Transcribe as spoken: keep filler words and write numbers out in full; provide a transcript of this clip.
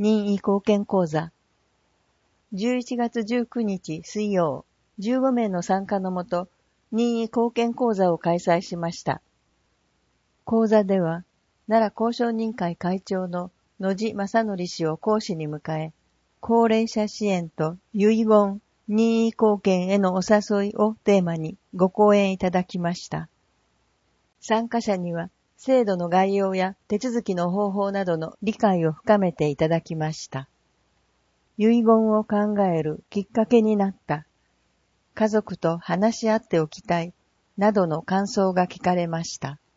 任意貢献講座。じゅういちがつじゅうくにち水曜、じゅうごめいの参加のもと、任意貢献講座を開催しました。講座では、奈良交渉人会会長の野地正則氏を講師に迎え、高齢者支援と遺言、任意貢献へのお誘いをテーマにご講演いただきました。参加者には、制度の概要や手続きの方法などの理解を深めていただきました。遺言を考えるきっかけになった。家族と話し合っておきたい、などの感想が聞かれました。